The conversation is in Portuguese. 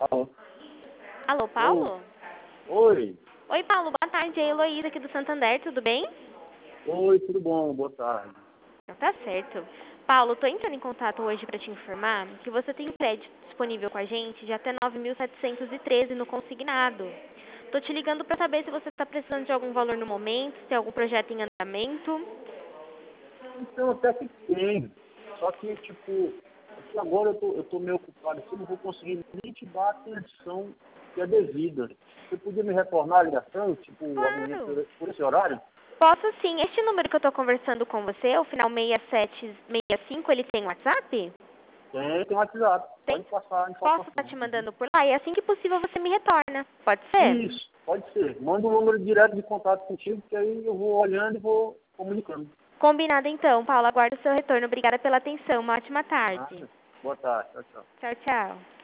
Alô? Alô, Oi. Paulo? Oi. Oi, Paulo, boa tarde. É a Heloísa aqui do Santander, tudo bem? Oi, tudo bom? Boa tarde. Tá certo. Paulo, tô entrando em contato hoje para te informar que você tem crédito disponível com a gente de até 9.713 no consignado. Tô te ligando para saber se você está precisando de algum valor no momento, se tem algum projeto em andamento. Então, até que tem. Só que, tipo, aqui agora eu tô meio ocupado aqui, não vou conseguir nem te dar a atenção que é devida. Você podia me retornar a ligação, tipo, amanhã Claro. por esse horário? Posso sim. Este número que eu tô conversando com você, o final 6765, ele tem WhatsApp? Tem WhatsApp. Tem? Pode passar a Posso estar informação. te Uhum. mandando por lá e assim que possível você me retorna. Pode ser? Isso, pode ser. Manda um número direto de contato contigo, que aí eu vou olhando e vou comunicando. Combinado então, Paulo. Aguardo o seu retorno. Obrigada pela atenção. Uma ótima tarde. Nada. Boa tarde. Tchau, tchau. Tchau, tchau.